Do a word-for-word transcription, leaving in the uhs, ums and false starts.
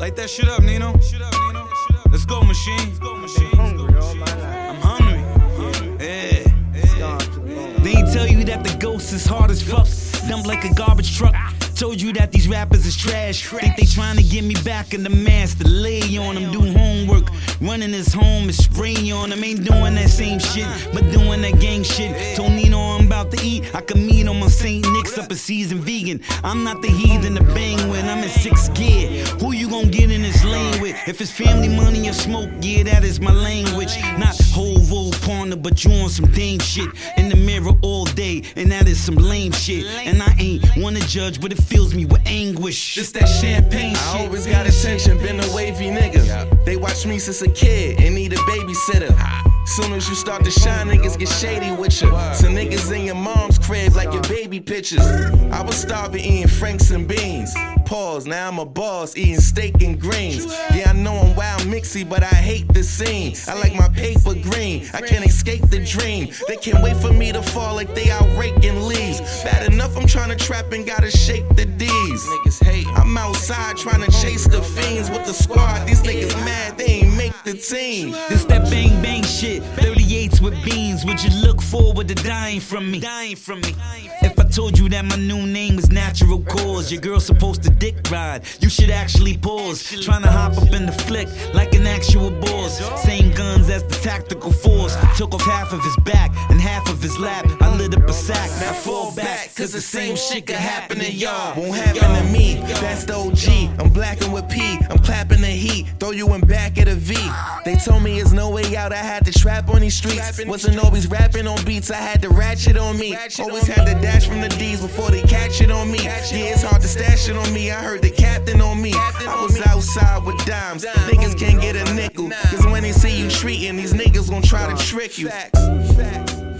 Light that shit up, Nino. Let's go, machine. I'm hungry. Yeah. They ain't tell you that the ghost is hard as fuck. Dump like a garbage truck. Told you that these rappers is trash. Think they trying to get me back in the mask to lay on them, do homework. Running his home and spraying on them. Ain't doing that same shit, but doing that gang shit. Told Nino I'm about to eat. I can meet him on Saint Nick's up a seasoned vegan. I'm not the heathen to bang with. I'm in sixth gear. Who you gon' get in this lane with? If it's family, money, or smoke, yeah, that is my language. Not Hovo partner, but you on some dame shit. In the mirror all day, and that is some lame shit. And I ain't wanna judge, but it fills me with anguish. This that champagne shit. I always got attention, been a wavy nigga. They watch me since a kid and need a babysitter. Soon as you start to shine, niggas get shady with you. So niggas in your mom's crib like your baby pictures. I was starving eating Franks and beans. Pause, now I'm a boss eating steak and greens. Yeah, I know I'm wild mixy, but I hate the scene. I like my paper green, I can't escape the dream. They can't wait for me to fall like they out raking leaves. Bad enough I'm trying to trap and gotta shake the D's. Niggas hate. I'm outside trying to chase the fiends with the squad. These niggas mad, they ain't make the team. This that bang bang shit, thirty-eights with beans. Would you look forward to dying from me? Dying from me. If I told you that my new name is Natural Cause, your girl's supposed to dick ride, you should actually pause. Trying to hop up in the flick like an actual boss. Same guns as the tactical force. Took off half of his back and half of his lap. I lit up a sack. Now fall back, cause the same shit could happen to y'all. Won't happen to me, that's the O G. I'm blacking with P, I'm clapping the heat. Throw you in back at a V. They told me there's no way out, I had to trap on these streets. Wasn't always rapping on beats, I had to ratchet on me. Always had to dash from the D's before they catch it on me. Yeah, it's hard to stash it on me, I heard the captain on me. I was outside with dimes, niggas can't get a nickel. Cause when they see you treating, these niggas gon' try to trick you.